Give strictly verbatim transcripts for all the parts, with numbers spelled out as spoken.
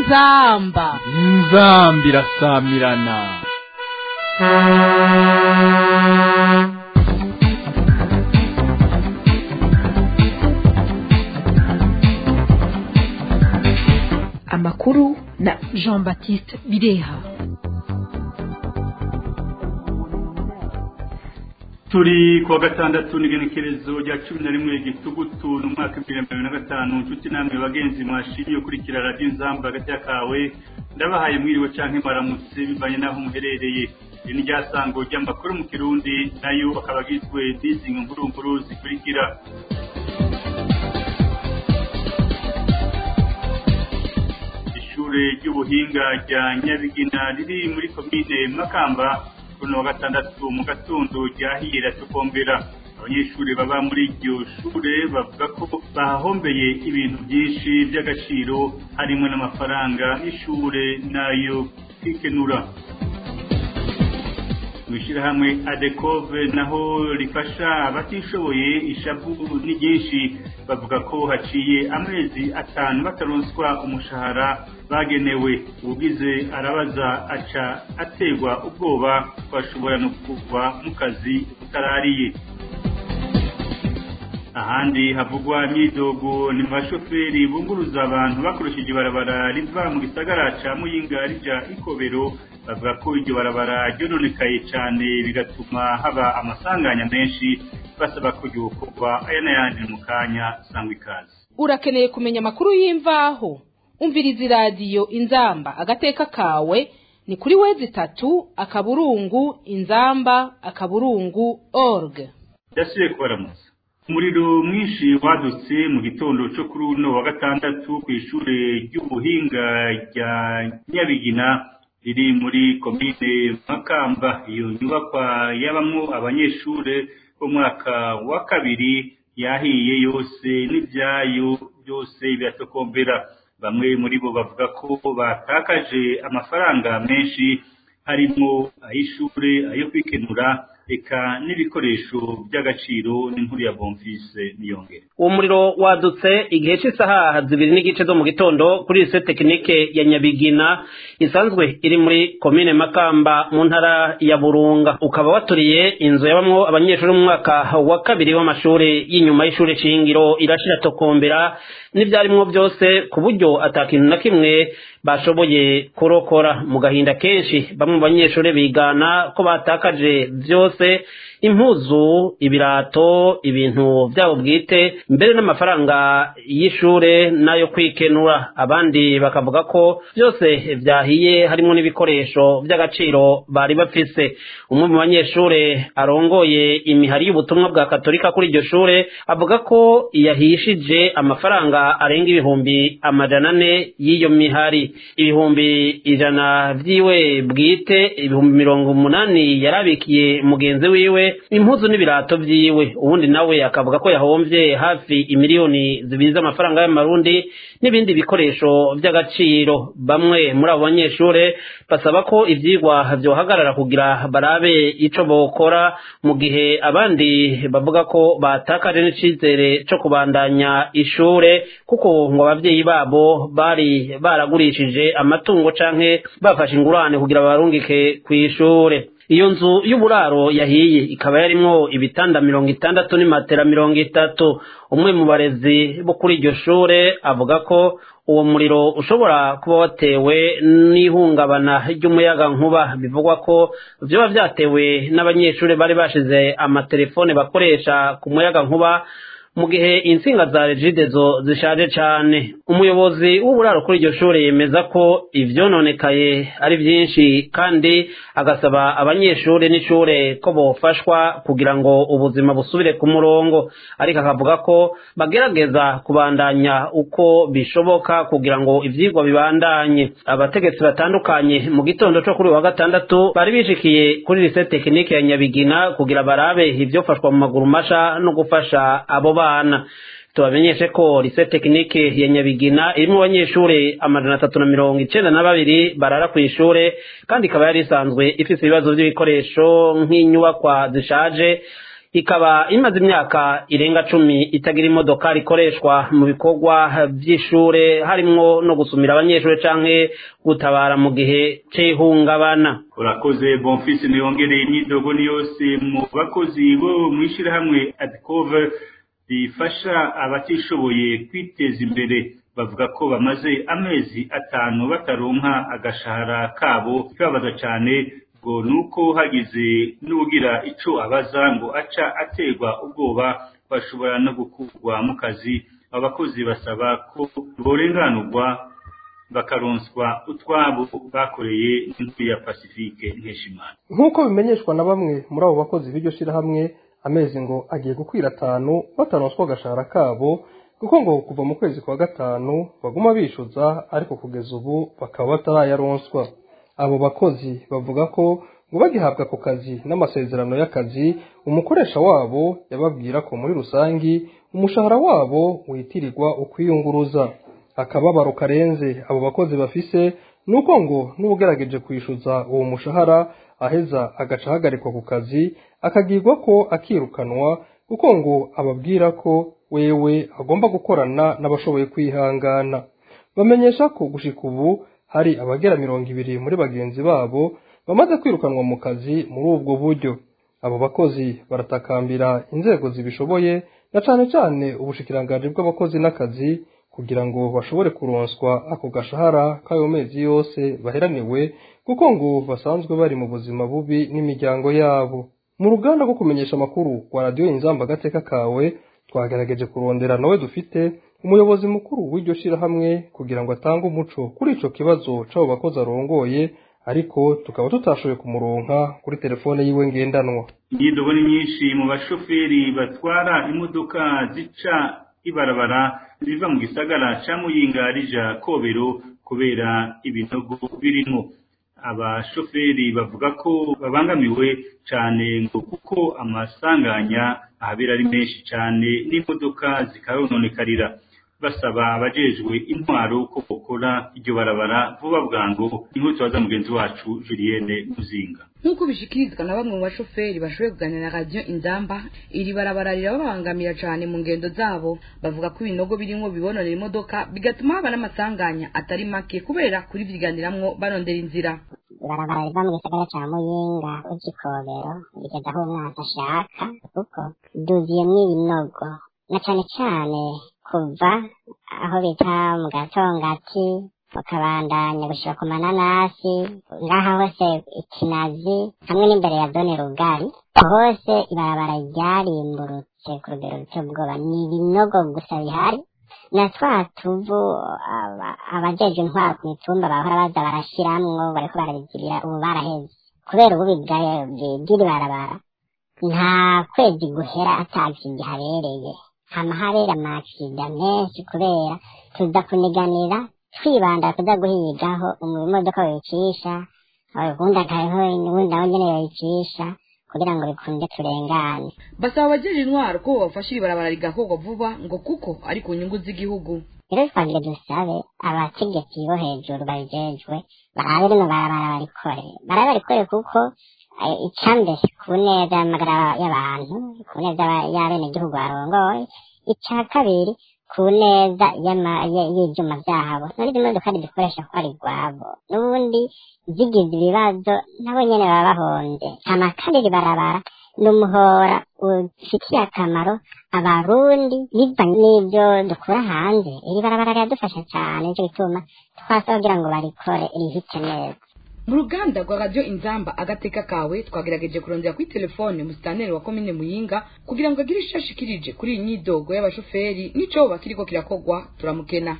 inzamba inzamba irasamirana. Amakuru na Jean Baptiste Bireha. Turi kwa gatandatu n'igenekerezo rya cumi na rimwe gitugutu mu mwaka wa bibiri na gatanu. Nshuti namwe bagenzi mwashiriye kurikira radio Inzamba hagati yakawe, ndabahaye mwiriwe canke maramutse bivanye naho muherereye. Ini ryasango ry'amakuru mu Kirundi nayo akabagizwe n'izi nkuru nkuru zikurikira. Ishure ry'ubuhinga rya Nyabigina riri muri komine Makamba kuno wa gatandatu mu gatondo ryahiye ratukombera. Abanyeshuri baba muri iryo shure bavuga ko bahombeye ibintu byinshi by'agaciro harimo n'amafaranga y'ishure nayo kwikenura. Mwishirahamwe Adekove naho rifasha abatishoboye ishavu ni byinshi, bavuga ko haciye amezi atanu bataronswa umushahara bagenewe. Ugize arabaza aca ategwa ubwoba bashobora no kuva mu kazi utarariye. Ahandi havugwa imyidogo ni bashoferi bunguruza abantu bakoresheje barabara riva mu gisagara ca Muyinga rija Ikobero, bavuga ko iryo barabara ryononekaye cyane bigatuma haba amasanganya menshi, basaba ko ryokorwa aya n'ayandi mu kanya sangwa ikaze. Urakeneye kumenya amakuru y'imvaho? Umviriza radio Inzamba agateka kawe ni kuri wezi tatu akaburungu inzamba akaburungu org. Yasuye kubaramutsa. Umuriro mwinshi wadutse mu gitondo cyo kuri uno wa gatandatu ku ishure ry'ubuhinga rya Nyabigina riri muri komine Makamba. Iyo nyubakwa yabamwo abanyeshure bo mwaka wa kabiri yahiye yose n'ibyayo byose biratokombera. Bamwe muri bo bavuga ko batakaje amafaranga menshi harimo ayishure, ayo kwikenura, eka n'ibikoresho by'agaciro. N'inkuru ya Bonfise Niyongere. Uwo muriro wadutse igihe cy'isaha zibiri n'igice zo mu gitondo kuri lycée technique ya Nyabigina isanzwe iri muri komine Makamba mu ntara ya Burunga, ukaba waturiye inzu yabamwo abanyeshuri mu mwaka wa kabiri w'amashuri y'inyuma y'ishure shingiro irashira tokombera n'ivyarimwo byose ku buryo atakintu na kimwe bashoboye kurokora. Mu gahinda kenshi bamwe mu banyeshuri bigana ko batakaje byose, impuzu, ibirato, ibintu byabo bwite, mbere n'amafaranga y'ishure nayo kwikenura. Abandi bakavuga ko byose byahiye harimo n'ibikoresho by'agaciro bari bafise. Umwe mu banyeshure arongoye imihari y'ubutumwa bwa Katolika kuri iryo shure avuga ko yahishije amafaranga arenga ibihumbi amajana ane y'iyo mihari. Ibihumbi ijana vyiwe bwite, ibihumbi mirongo umunani yarabikiye mugenzi wiwe, impuzu n'ibirato vyiwe. Ubundi nawe akavuga ko yahomvye hafi imiliyoni zibiri z'amafaranga y'amarundi n'ibindi bikoresho by'agaciro. Bamwe muri abo banyeshure basaba ko ivyigwa vyohagarara kugira barabe ico bokora, mu gihe abandi bavuga ko batakaje n'icizere co kubandanya ishure kuko ngo abavyeyi babo bari baragurishije amatungo canke bafashe ingurane kugira barungike kw'ishure. Iyo nzu y'uburaro yahiye ikaba yarimwo ibitanda mirongo itandatu n'imatera mirongo itatu. Umwe mu barezi bo kuri iryo shure avuga ko uwo muriro ushobora kuba watewe n'ihungabana ry'umuyaga nkuba. Bivugwa ko vyoba vyatewe n'abanyeshure bari bashize amatelefone bakoresha ku muyaga nkuba mu gihe insinga za regidezo zishaje cane. Umuyobozi w'uburaro kuri iryo shure yemeza ko ivyononekaye ari byinshi kandi agasaba abanyeshure n'ishure ko bofashwa kugira ngo ubuzima busubire ku murongo, ariko akavuga ko bagerageza kubandanya uko bishoboka kugira ngo ivyigwa bibandanye. Abategetsi batandukanye mu gitondo cyo kuri wa gatandatu bari bishikiye kuri lycée technique ya Nyabigina kugira barabe ivyofashwa mu maguru masha no gufasha abo bana. Tubamenyeshe ko lycée technique ya Nyabigina irimo abanyeshure amajana atatu na mirongo icenda na babiri barara ku ishure, kandi ikaba yari isanzwe ifise ibibazo by'ibikoresho nk'inyubakwa zishaje, ikaba imaze imyaka irenga cumi itagira imodoka rikoreshwa mu bikorwa by'ishure harimwo no gusumira abanyeshure canke gutabara mu gihe c'ihungabana. Urakoze Bonfils Niyongereye. Imyidogo ni yose mu bakozi bo mw'ishirahamwe Adcover rifasha abatishoboye kwiteza imbere. Bavuga ko bamaze amezi atanu bataronka agashahara kabo. Kibabaza cane ngo nuko hagize n'ugira ico abaza ngo aca aterwa ubwoba bashobora no gukurwa mu kazi. Abakozi basaba ko borenganurwa bakaronswa utwabo bakoreye n'inzu ya Pacifique Nkeshimana. Nk'uko bimenyeshwa na bamwe muri abo bakozi b'iryo shirahamwe, amezi ngo agiye gukwira atanu bataronswa agashahara kabo, kuko ngo kuva mu kwezi kwa gatanu baguma bishuza ariko kugeza ubu bakaba batarayaronswa. Abo bakozi bavuga ko ngo bagihabwa ku kazi n'amasezerano y'akazi, umukoresha wabo yababwira ko muri rusangi umushahara wabo witirirwa ukwiyunguruza. Akababaro karenze abo bakozi bafise nuko ngo n'ubugerageje kwishuza uwo mushahara aheza agaca ahagarikwa ku kazi, akagirwa ko akirukanwa, kuko ngo ababwira ko wewe agomba gukorana n'abashoboye kwihangana. Bamenyesha ko gushika ubu hari abagera mirongo ibiri muri bagenzi babo bamaze kwirukanwa mu kazi muri ubwo buryo. Abo bakozi baratakambira inzego zibishoboye na cane cane ubushikiranganji bw'abakozi n'akazi kugira ngo bashobore kuronswa ako gashahara k'ayo mezi yose baheraniwe, kuko ngo basanzwe bari mu buzima bubi n'imiryango yabo. Mu ruganda rwo kumenyesha amakuru kwa Radio Inzamba Agateka kawe twagerageje kurondera nawe dufite umuyobozi mukuru w'iryo shirahamwe kugira ngo atange umuco kuri ico kibazo c'abo bakozi arongoye, ariko tukaba tutashoboye kumuronka kuri telefone yiwe ngendanwa. Imyidogo ni myinshi mu bashoferi batwara imodoka zica ibarabara ziva mu gisagara ca Muyinga rija Kobero kubera ibinogo birimo. Abashoferi bavuga ko babangamiwe cane ngo kuko amasanganya ahabera ari menshi cane n'imodoka zikarononekarira. Basaba abajejwe intwaro ko bokora iryo barabara vuba bwangu. Inkuru tubaza mugenzi wacu Julienne Muzinga. Nkuko bishikirizwa na bamwe mu bashoferi bashoboye kuganira na Radio Inzamba, iri barabara rirababangamira cane mu ngendo zabo. Bavuga ko ibinogo birimo bibononera imodoka bigatuma haba n'amasanganya atari make kubera kuri vyiganiramwo barondera inzira. Ibarabara riva mu gisagara ca Muyinga uja Kobero rigeza aho umwanzi ashaka, kuko duziyemwo ibinogo na cane cane kuva aho bita mu Gatongati bakabandanya gushika ku mananasi ngaha hose Ikinazi hamwe n'imbere ya zone Rugari, hose ibarabara ryarimburutse ku rugero rutobwoba. Ni ibinogo gusa bihari na twa tuvu abajeje intwaro ku mitumba bahora baza barashiramwo bariko barabigirira ubu baraheze, kubera ubu bw'iri barabara nta kwezi guhera atagisida habereye. Hama habera amakida menshi kubera tuza kuniganira twibanda kuza guhigaho imodoka wicisha abakunda kariho n'ubundi nawe nyene yoyicisha kugira ngo bikunde turengane. Basaba abajeje intwaro ko bafasha iri barabara rigakorwa vuba ngo kuko ari ku nyungu z'igihugu. Rero twagire dusabe abategetsi bo hejuru babijejwe barabe rino barabara barikore barabe barikore kuko icambe ku neza y'amagara y'abantu, ku neza y'abenegihugu barongoye, ica kabiri ku neza y'ivyuma vyabo. None izi modoka dukoresha ko ari rwabo, n'ubundi zigize ibibazo nabo nyene baba bahonze. Hama kandi iri barabara n'umuhora ufitiye akamaro abarundi biva n'ivyo dukura hanze. Iri barabara riradufasha cane, nico gituma twasaba kugira ngo barikore rihite neza. Mu ruganda rwa Radio Inzamba Agateka kawe twagerageje kurondera kuri telefone musitanteri wa komine Muyinga kugira ngo agire ishashikirije kuri iyi nyidogo y'abashoferi nico bakiriko kirakogwa. Turamukena.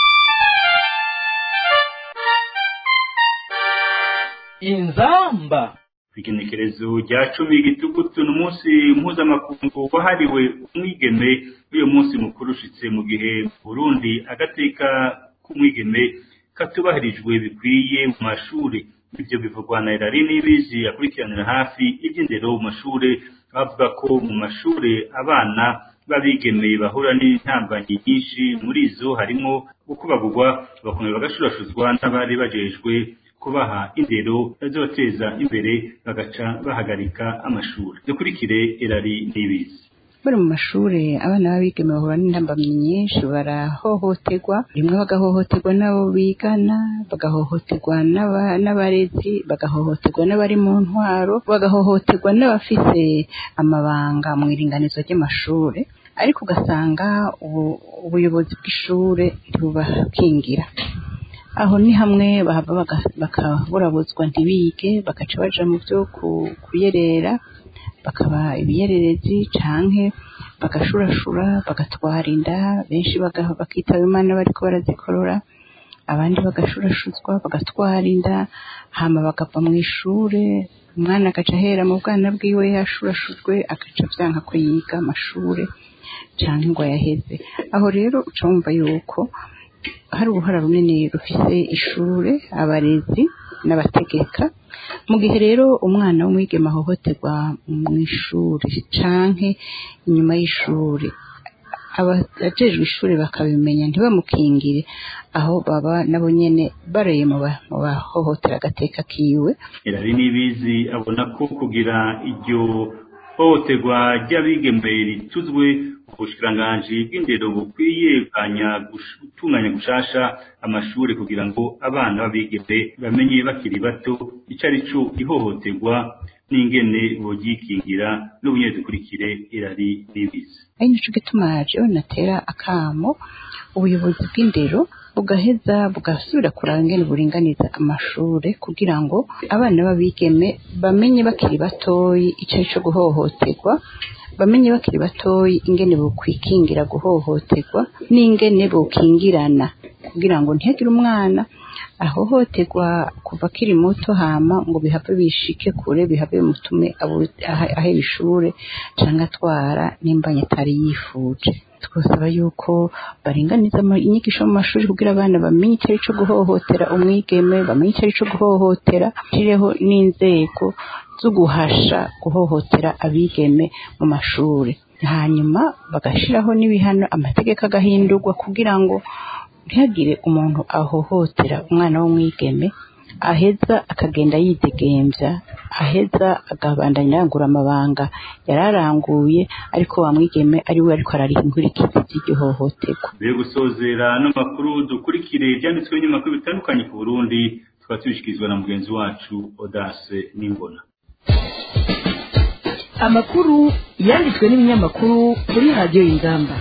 Inzamba Igenekerezo rya cumi gitugutu n'umunsi mpuzamakungu wahariwe umwigeme. Uyo munsi mukuru ushitse mu gihe Burundi agateka k'umwigeme katubahirijwe bikwiye mu mashuri. Ibyo bivugwa na Irari Nibizi akurikiranira hafi iby'indero mu mashuri, bavuga ko mu mashuri abana babigemeye bahura n'intambanyi nyinshi, muri zo harimo gukubagurwa bakongera bagashurashuzwa n'abari bajejwe kubaha indero bazobateza imbere bagaca bahagarika amashuri. Dukurikire Erari Nibizi. bari mu mashuri abana b'abigeme bahura n'intambamyi nyinshi, barahohoterwa, rimwe bagahohoterwa n'abo bigana, bagahohoterwa n'abarezi, bagahohoterwa n'abari mu ntwaro, bagahohoterwa n'abafise amabanga mu iringanizo ry'amashuri, ariko ugasanga ubuyobozi bw'ishure ntibubakingira. Aho ni hamwe bahava bakaburabuzwa ntibige, bagaca baja mu byo kuyerera, bakaba ibiyererezi canke bagashurashura, bagatwara inda, benshi bakitaba Imana bariko barazikorora, abandi bagashurashuzwa bagatwara inda, hama bagava mu ishure, umwana agaca ahera mu bwana bwiwe yashurashujwe, agaca vyanka ko yiga amashure canke ngo yaheze. Aho rero uca wumva yuko hari uruhara runini rufise ishure, abarezi n'abategeka. Mu gihe rero umwana w'umwigeme ahohoterwa mu ishuri canke inyuma y'ishuri, abajejwe ishuri bakabimenya ntibamukingire, aho baba nabo nyene bareye mu bahohotera agateka kiwe. Erari Nibizi abona ko kugira iryo hohoterwa ry'abigeme rituzwe ubushikiranganji bw'indero bukwiye gutunganya gushasha amashuri kugira ngo abana b'abigeme bamenye bakiri bato ico ari co ihohoterwa n'ingene bogikingira. N'ubunyezi kurikire Erari Nibizi. Ari nico gituma jewe natera akamo ubuyobozi bw'indero bugaheza bugasubira kuraba ingene buringaniza amashure kugira ngo abana b'abigeme bamenye bakiri batoyi ico ari co guhohoterwa, bamenye bakiri batoyi ingene bokwikingira guhohoterwa n'ingene bokingirana, kugira ngo ntihagire umwana ahohoterwa kuva akiri muto hama ngo bihave bishike kure, bihave bimutume aheba ishure canke atwara n'imbanya atari yifuje. Twosaba yuko baringaniza inyigisho mu mashuri kugira abana bamenye icyo ari cyo guhohotera umwigeme, bamenye icyo ari cyo guhohotera, shiriho n'inzego zo guhasha guhohotera abigeme mu mashuri, hanyuma bagashiraho n'ibihano, amategeko agahindurwa kugira ngo ntihagire umuntu ahohotera umwana w'umwigeme aheza akagenda yidegemvya, aheza agabandanya yangura amabanga yararanguye, ariko wamwigeme ari we ariko arariha inkurikizi z'igihohoterwa. Mbere gusozera n'amakuru dukurikire ivyanditswe n'ibinyamakuru bitandukanye ku Burundi, tukaba tubishikirizwa na mugenzi wacu Odace Nimbona. Amakuru yanditswe n'ibinyamakuru kuri Radio Inzamba.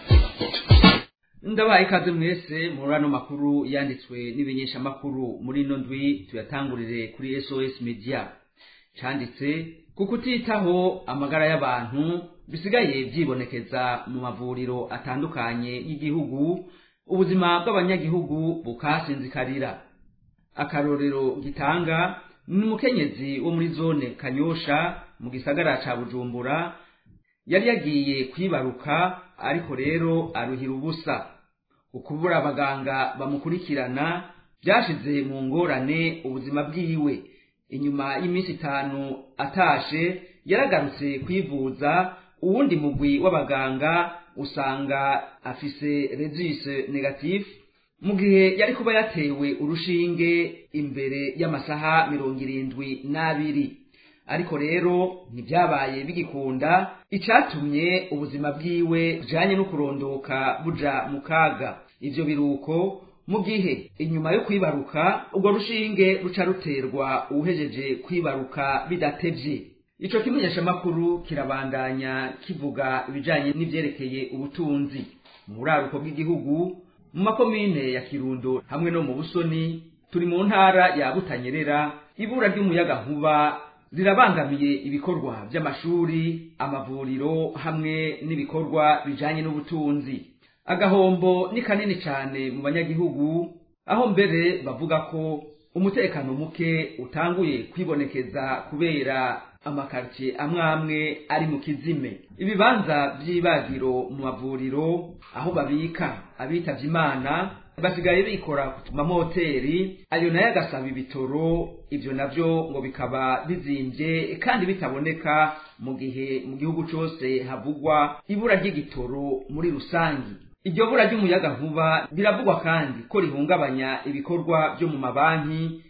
Ndabaye ikaze mwese muri ano makuru yanditswe n'ibinyesha makuru muri ino ndwi, tuyatangurire kuri S O S Media. Canditse kuko utitaho amagara y'abantu bisigaye byibonekeza mu mavuriro atandukanye y'igihugu, ubuzima bw'abanyagihugu bukasinzikarira. Akarorero gitanga ni umukenyezi wo muri zone Kanyosha mu gisagara ca Bujumbura yari yagiye kwibaruka, ariko rero aruhira ubusa. Ukubura abaganga bamukurikirana byashize mu ngorane ubuzima bwiwe. Inyuma y'iminsi itanu atashe yaragarutse kwivuza, uwundi mugwi w'abaganga usanga afise registre negatif mu gihe yari kuba yatewe urushinge imbere y'amasaha mirongo irindwi n'abiri. Ariko rero ntibyabaye bigikunda, icatumye ubuzima bwiwe janye no kurondoka buja mu kaga. Ivyo biruko mu gihe inyuma yo kwibaruka ubwo rushinge ruca ruterwa uhejeje kwibaruka bidatevye. Ico kimenyesha makuru kirabandanya kivuga ibijanye n'ivyerekeye ubutunzi mu buraruko bw'igihugu, mu makomine ya Kirundo hamwe no mu Busoni. Turi mu ntara ya Butanyerera, ibura ry'umuyaga nkuba zirabangamiye ibikorwa by'amashuri, amavuriro hamwe n'ibikorwa bijanye n'ubutunzi. Agahombo ni kanini cyane mu banyagihugu, aho mbere bavuga ko umutekano muke utanguye kwibonekeza kubera amakartie amwe amwe ari mu kizime. Ibibanza by'ibagiro mu mavuriro aho babika abitavye Imana basigaye bikora ku mamoteri, ayo nayo agasaba ibitoro. Ivyo navyo ngo bikaba bizimvye kandi bitaboneka, mu gihe mu gihugu cose havugwa ibura ry'igitoro muri rusangi. Iryo bura ry'umuyaga nkuba biravugwa kandi ko rihungabanya ibikorwa byo mu mabanki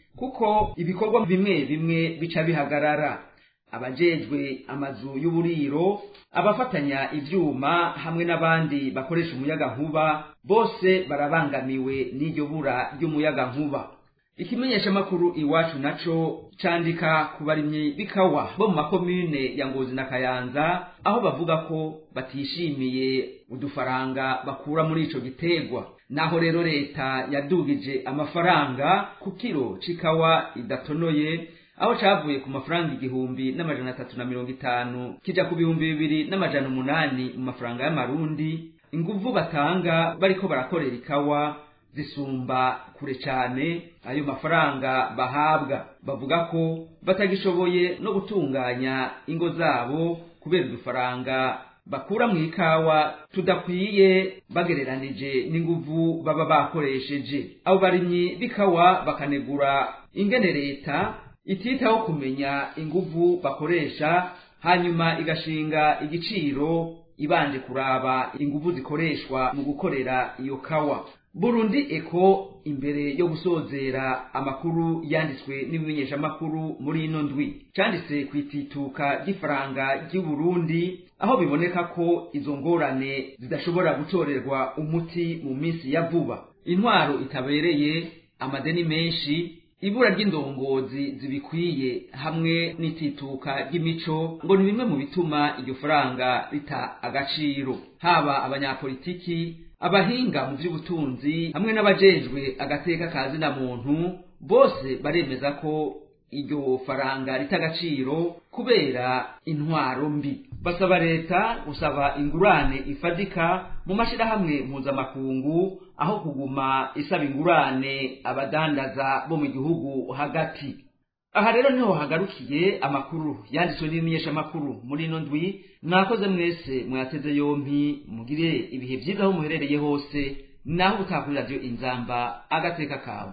kuko ibikorwa bimwe bimwe bica bihagarara. Abajejwe amazu y'uburiro, abafatanya ivyuma hamwe n'abandi bakoresha umuyaga nkuba bose barabangamiwe n'iryo bura ry'umuyaga nkuba. Ikimenyesha makuru Iwacu naco candika ku barimyi bikawa bo mu makomune ya Ngozi na Kayanza, aho bavuga ko batishimiye udufaranga bakura muri ico gitegwa. Naho rero leta yadugije amafaranga ku kilo cikawa idatonoye, aho cavuye ku mafaranga igihumbi n'amajana atatu na mirongo itanu kija ku bihumbi bibiri n'amajana umunani mu mafaranga y'amarundi. Inguvu batanga bariko barakorera ikawa zisumba kure cane ayo mafaranga bahabwa. Bavuga ko batagishoboye no gutunganya ingo zabo kubera udufaranga bakura mu ikawa tudakwiye bagereranije n'inguvu baba bakoresheje. Abo barimyi bikawa bakanegura ingene leta ititaho kumenya inguvu bakoresha, hanyuma igashinga igiciro ibanje kuraba inguvu zikoreshwa mu gukorera iyo kawa. Burundi Eko imbere yo gusozera amakuru yanditswe n'ibimenyesha makuru muri ino ndwi canditse kwitituka gifaranga ry'u Burundi, aho biboneka ko izo ngorane zidashobora gutorerwa umuti mu minsi ya vuba. Intwaro itabereye, amadeni menshi, ibura ry'indongozi zibikwiye hamwe n'itituka ry'imico ngo ni bimwe mu bituma iryo faranga rita agaciro. Haba abanyapolitiki, abahinga mu by'ubutunzi hamwe n'abajejwe agateka kazi na muntu bose baremeza ko iryo faranga rita agaciro kubera intwaro mbi. Basaba leta gusaba ingurane ifadika mu mashirahamwe mpuzamakungu aho kuguma isaba ingurane abadandaza bo mu gihugu hagati. Aha rero niho hagarukiye amakuru yanditswe n'imenyesha makuru muri ino ndwi. Mwakoze mwese mwateze yompi, mugire ibihe byiza aho muherereye hose, naho utakuri radio Inzamba agateka kawe.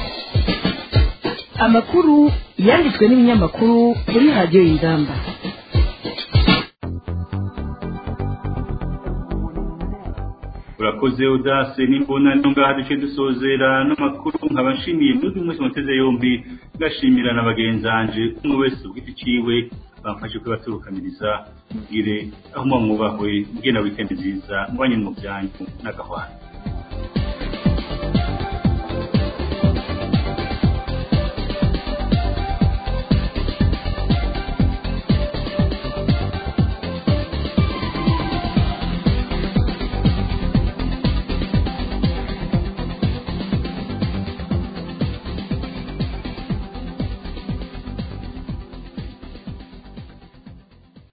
Amakuru yanditswe n'ibinyamakuru kuri radio Inzamba. Urakoze udase nimbona nonga duce dusozera n'amakuru. Nkabashimiye n'undi mwese muteze yombi, ngashimira n'abagenzanje umwe wese ugiti ciwe bamfashe kwibaturukaniriza. Mugire aho mwubahwe, mugena weekend nziza, mubanye mu byanyu n'agahwana.